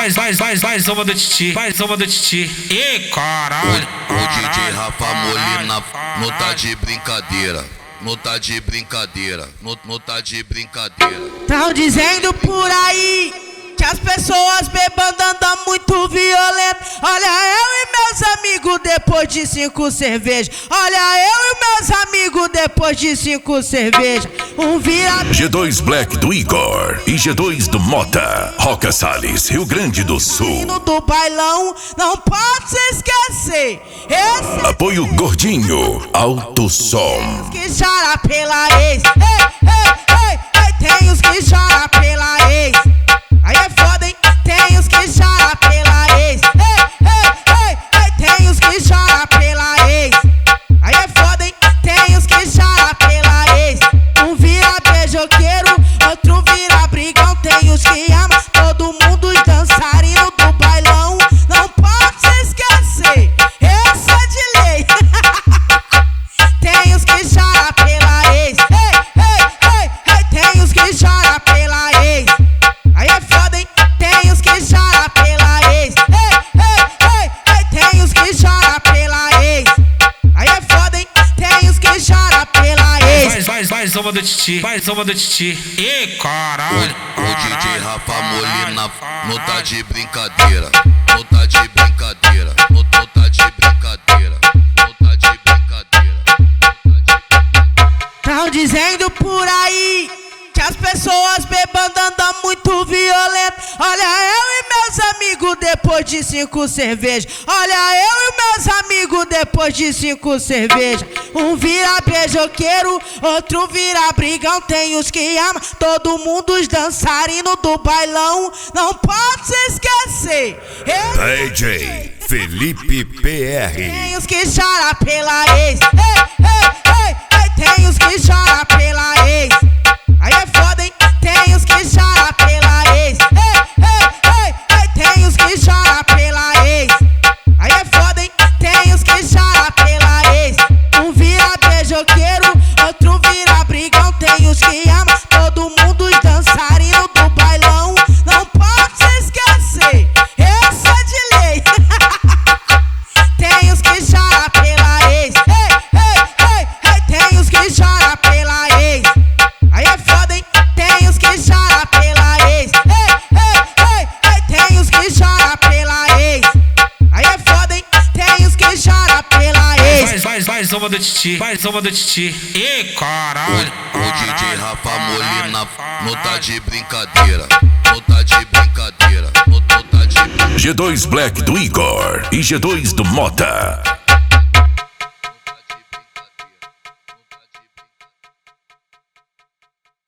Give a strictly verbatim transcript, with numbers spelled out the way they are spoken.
vai, vai, vai, vai, soma do Titi, vai, soma do Titi. Ih, caralho. O, o D J Rafa Molina não tá de brincadeira. Não tá de brincadeira, não, não tá de brincadeira. Tão dizendo por aí que as pessoas bebando andam muito violento. Olha eu e meus amigos depois de cinco cervejas. Olha eu e meus amigos depois de cinco cervejas. Um vira G dois Black do Igor e G dois do Mota, Roca Salles, Rio Grande do Sul. do bailão, não pode se esquecer. Esse Apoio Gordinho, Alto Som. que chora pela ex. Ei, ei, ei, ei, tem os que choram pela ex. Aí é foda, hein? Tem os que choram pela ex. Ei, ei, ei, ei, tem os que choram pela ex. Aí é foda, hein? Tem os que choram pela ex. Um vira beijoqueiro, outro vira brigão. Tem os que amam, todo mundo os dançarinos do bailão. Não pode se esquecer, esse é de lei. Tem os que choram pela ex. Ei, ei, ei, ei, tem os que choram pela ex. Aí é foda, hein? Tem os que choram pela ex. Ei, ei, ei, ei, tem os que choram pela ex. Aí é foda, hein? Tem os que choram pela ex. Vai, vai, vai, soma do Titi, vai, soma do Titi. Ih, caralho. O, o D J Rafa Molina não tá de brincadeira. Não tá de brincadeira. Não, não tá de brincadeira. Não tá de brincadeira. Tão dizendo por aí que as pessoas bebando andam muito violento. Olha eu e meus amigos depois de cinco cervejas. Olha eu e meus amigos depois de cinco cervejas. Um vira beijoqueiro, outro vira brigão. Tem os que amam, todo mundo os dançarinos do bailão. Não pode se esquecer. D J Felipe P R. Tem os que choram pela ex. Ei, ei, ei, ei, tem os que choram pela ex. Aí é foda, hein? Tem os que choram pela ex. Ei, ei, ei, ei, tem os que choram pela ex. Aí é foda, hein? Tem os que choram pela ex. Um vira beijoqueiro, outro vira brigão. Tem os que amam, todo mundo os dançarinos do bailão. Não pode se esquecer, esse é de lei. Tem os que choram pela ex. Ei, ei, ei, ei, tem os que choram pela ex. Aí é foda, hein? Tem os que choram pela ex. Ei, ei, ei, ei, tem os que choram pela ex. Aí é foda, hein? Tem os que choram pela ex. Vai, vai, vai, soma do Titi, vai, soma do Titi. Ih, caralho. O, o D J Rafa Molina não tá de brincadeira. Não tá de brincadeira. Não, não tá de brincadeira. G dois Black do Igor e G dois do Mota.